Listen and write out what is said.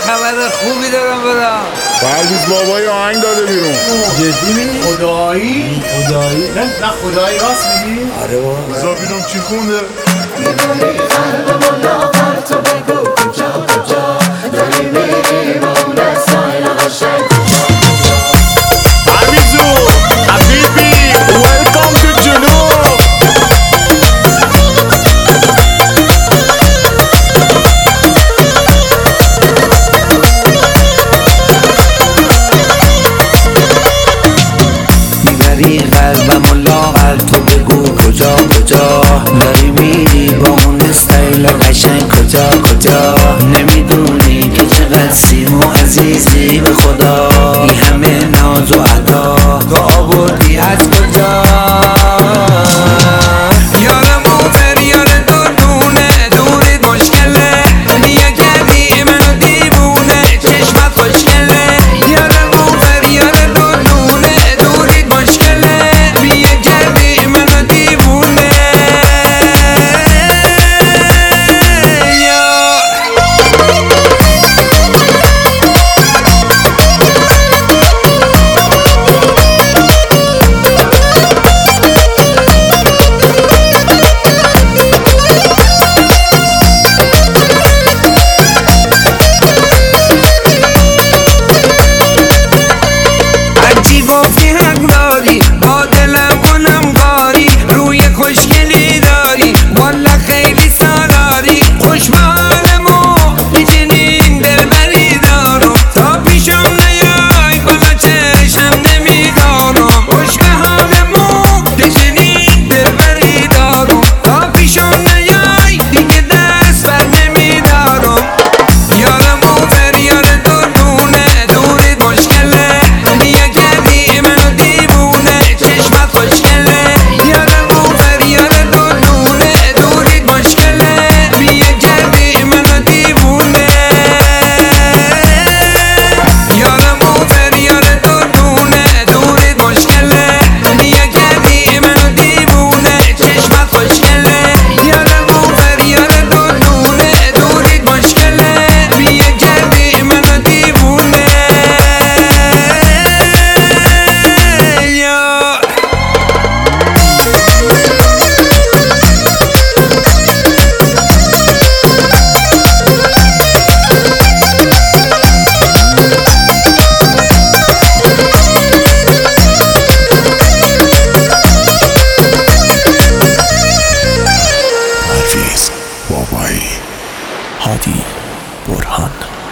خبر خوبی دارم بدم. پرویز بابایی آهنگ داده بیرون. جدی میگی؟ خدایی؟ خدایی؟ نه خدایی راست میگی؟ آره بابا. بذار ببینم چی خونده. میدونی قلب ملا پرتو بگو کجا کجا داری میری با اون اسمایل قشنگ کجا پرویزو حبیبی ویلکام تو جنوب. میبری قلبمو لاغر تو بگو کجا کجا داری میری با اون استایل قشنگ کجا کجا نمیدونی که چقدر سیم و عزیزی به خدا این همه ناز و ادا تو آوردی از کجا یارم اوفر یار دردونه دورید مشکله دیگه کردی منو دیوونه چشمت خوشگله یارم اوفر یار دردونه دورید مشکله دیگه کردی منو دیوونه هرچی گفتی حق داری با دلم اونم قاری روی خوشگلی داری والا خیلی سالاری خوش به حالمو میچنین دلبری دارم تا پیشم نیای بالا چشم نمیدارم خوش به حالمو میچنین دلبری دارم تا پیشم نیای دیگه دست بر نمیدارم یارم اوفر یار دردونه دورید مشکله دیگه کردی منو دیوونه چشمت خوشگله یارم اوفر یار دردونه دورید مشکله دیگه کردی منو دیوونه یارم اوفر یار دردونه دورید مشکله دیگه کردی منو دیوونه چشمت خوشگله یارم اوفر یار دردونه دورید مشکله دیگه کردی منو دیوونه پرویز بابایی هادی برهان